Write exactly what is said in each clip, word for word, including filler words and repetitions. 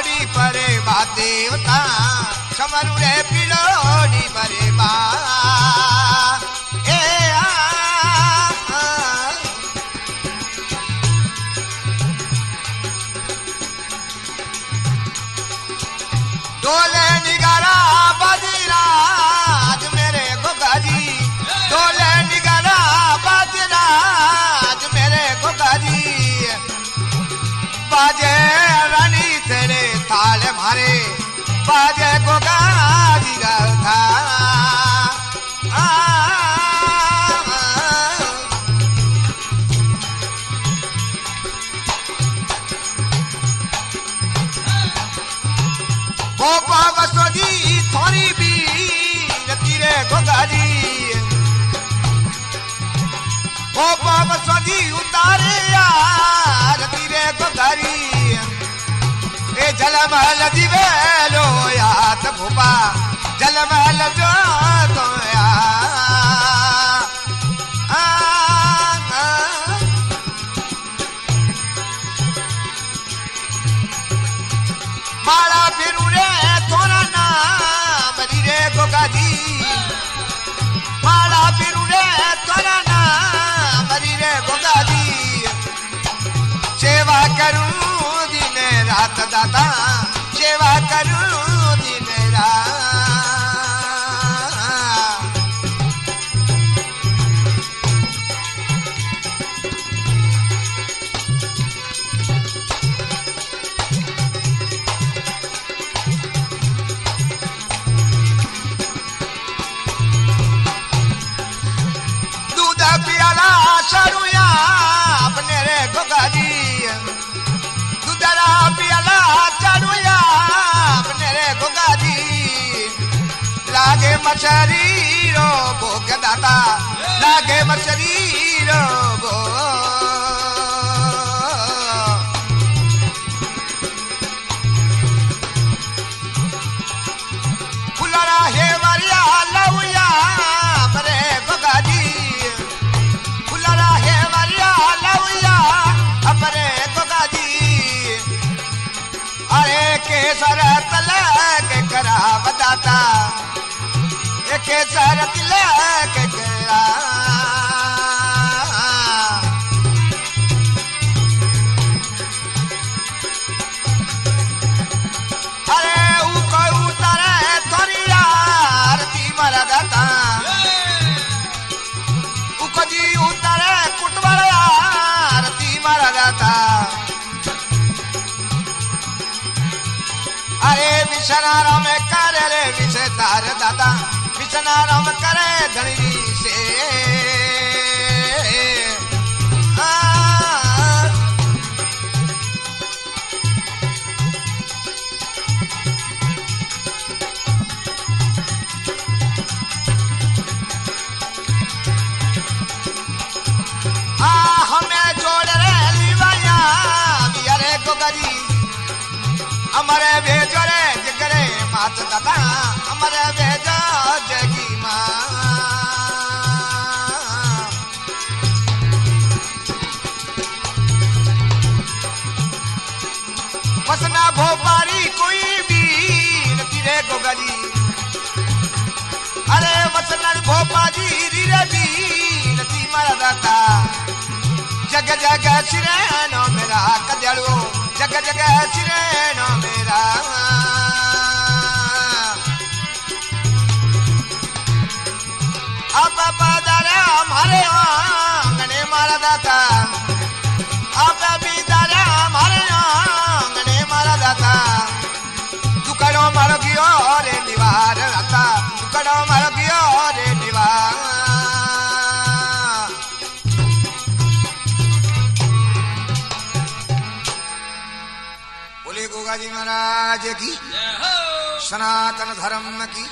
पिलोड़ी परे बा देवता समरू रे पिलोड़ी परे बा ए आ, आ। डोले निगारा बाजीराज मेरे गोगा जी डोले निगारा बाजीराज मेरे गोगा जी बाजे रानी तेरे ताल मारे बाजे गोगा जी था आ, आ, गोपा बसो जी थोड़ी भी तीरे गोगा जी गोपा बसो जी उतारे यार तीरे गोगारी ए जलमहल दिवेलो यात भूपा जलमहल जो तो या आ, आ, माला फिरू रे थोड़ा नाम रे गोगा जी माला फिरू रे थोड़ा नाम रे गोगा जी सेवा करूं दिन रात दाता सेवा करूं दिन रात दूध पियाला सरुया अपने रे गोगा जी दूधरा पियाला चढ़ुया अपने रे गोगा जी लागे मछरी रो भोग दाता लागे मछरी रो भो फुलरा हे वरिया लउया अपने गोगा जी फुलरा हे वरिया लउया अपने गोगा जी अरे केसर तलक करा बताता केसर तिलक करा अरे उको उतरे थोड़िया आरती मरा दाता उको जी उतरे कुटवड़ा आरती मरा दाता अरे विषनाराम करे रे विषय तार दादा विषनाराम करे धनी से आ, आ हमें जोड़ रे लिवाया अरे गोगा जी हमारे भेजो रे जगरे मात दादा हमारे भेजो जगी माँ वसना भोपारी कोई भी नती रे गोगा जी अरे वसना भोपाजी रीरे भी नती मारा दाता जग जग सिरेनो मेरा कदड़ो जग जग सिरेनो मेरा अब पधारे हमारे आंगने मारा दाता अब भी दारे हमारे आंगने मारा दाता दुकड़ो मारो गियो रे निवार रता दुकड़ो मारो गियो रे निवार बोले गोगा जी महाराज की सनातन धर्म की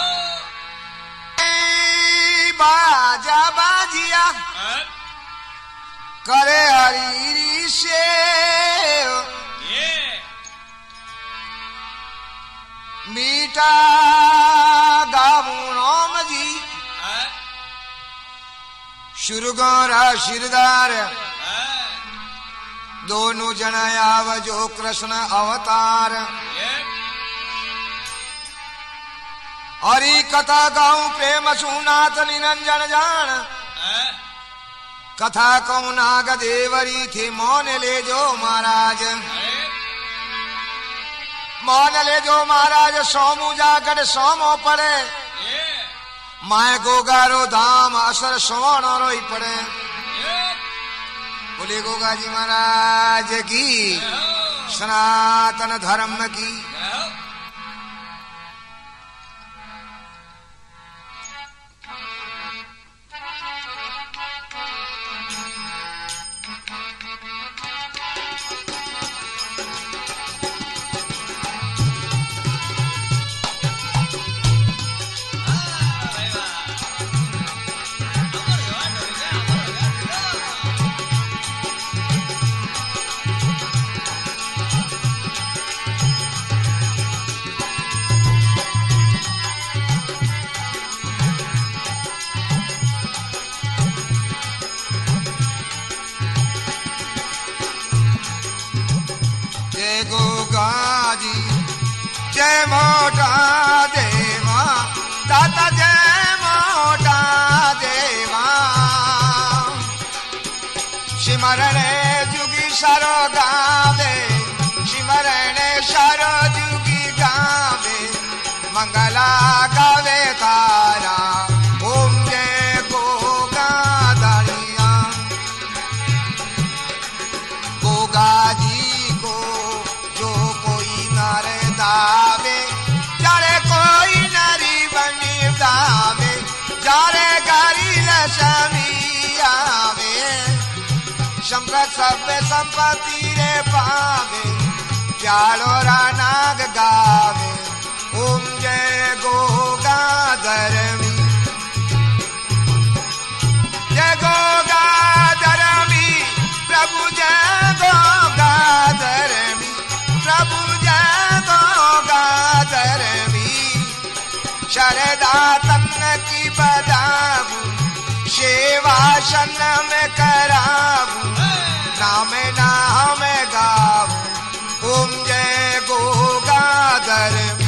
बाजा बाजिया करे हरी से मीठा गावू राम जी शुरगोरा शिरदार दोनों जन आव जो कृष्ण अवतार हरी कथा गाऊं प्रेम सुनाथ निरंजन जान कथा कहूं नाग देवरी थे मौन ले जो महाराज मौन ले जो महाराज सोमू जागड़ सोमो पड़े माए गोगारो धाम असर सोन रोई पड़े बोले गोगा जी महाराज की सनातन धर्म की जय मोटा देवा दाता जय मोटा देवा सिमरण जुगी सारो गावे सिमरण सारो जुगी गावे मंगला गावे तारा ओम जय गोगा दानिया गोगा जी को जो कोई नारे दावे जारे कोई नारी बनी दावे जारे गारी लक्ष्मी आवे संपत सब संपत्ति रे पावे प्यालो रा नाग गावे ओम जय गोगा धर्मी जय गोगा धर्मी प्रभु जय गोगा धर्मी प्रभु जय गोगा धर्मी शरदा तन की बदाबू सेवासन में कराबू नाम नाम गावू ओम जय गोगा धर्मी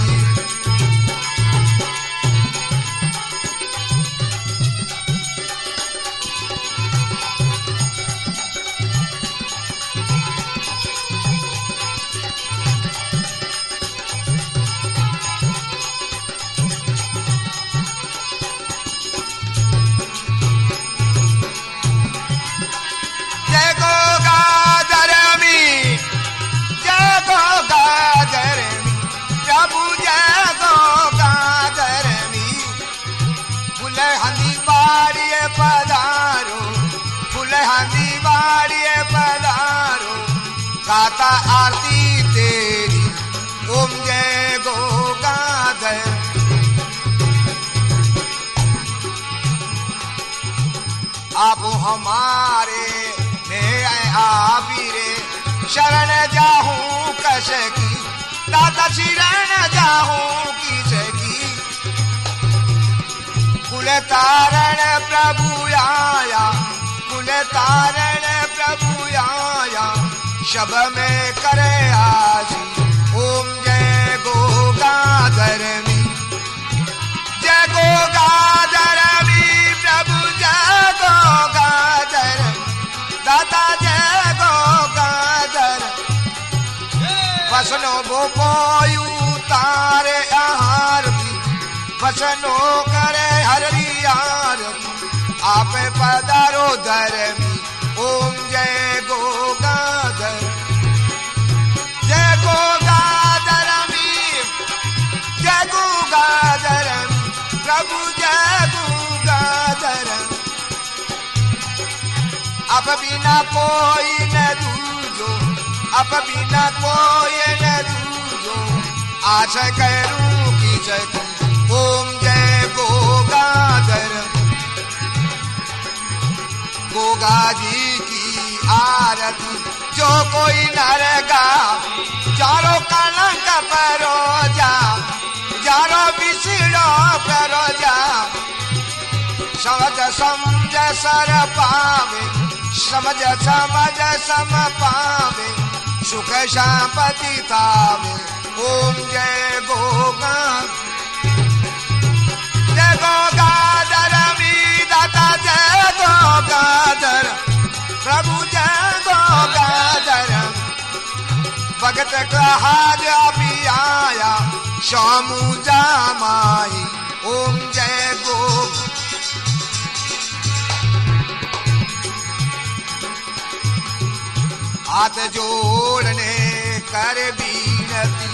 पधारो फुलहंदी बाड़िए पधारो गाता आरती तेरी ओम जय गोगाधर आप हमारे में आबीरे शरण जाहूं कस की दादा शरण जाहूं किस की कुल तारण प्रभु आया कुल तारण प्रभु आया शब में करे आसी ओम जय गोगाधर्मी जय गोगाधर्मी प्रभु जय गोगाधर दादा जय गोगाधर वसनो बोपोयु तारे आहार वसनो करे हरियार आप पधारो धर्मी ओम जय गोगाधर जय गोगाधर्मी जय गोगाधर्मी प्रभु जय गोगाधर अब बिना कोई न दूजो अब बिना कोई न दूजो आशा करूं की जय ओम जय गोगाधर गोगा जी की आरती जो कोई नर गावे चारों कलंक परो जा चारो बिछड़ो परो जा सहज समझ सर पावे समझ समझ सम पावे सुख शांति तावे। ओम जय गोगा जय गोगाधर विधाता जय गोगाधर प्रभु जय गोगाधर। भगत कहाज अभी आया शामू जामाई। ओम जय गो हाथ जोड़ने कर बीनती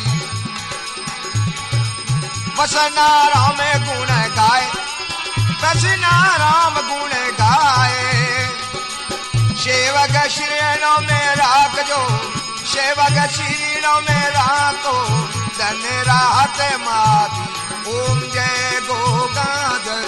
बसना राम गुण गाए बसना राम गुण गाए। सेवक श्रीणों में राख जो सेवक श्रीणों में राखो धन राहत माती। ओम जय गोगाधर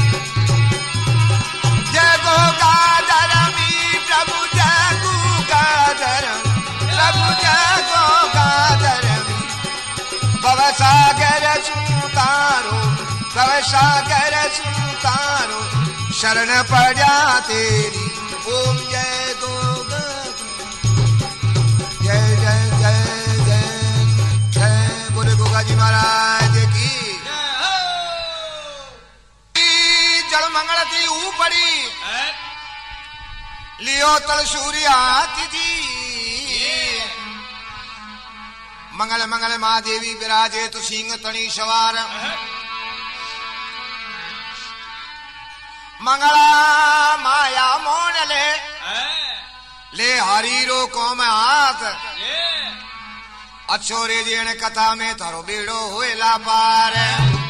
जय गोगाधर प्रभु जय गोगाधर प्रभु जय गोगाधर। भव सागर सुतारो भव सागर सुतारो शरण पड़ा तेरी। ओम जय गोगाधर जय जय जय जय जय बोले गोगा जी महाराज की। जल मंगल थी ऊपरी लियो तल सूर्य जी। मंगल मंगल महादेवी विराजे तो सिंह तणी सवार। मंगला माया मोन ले ले हरी रो कोम हाथ। अच्छो रे जेण कथा में थारो बेड़ो होएला पार।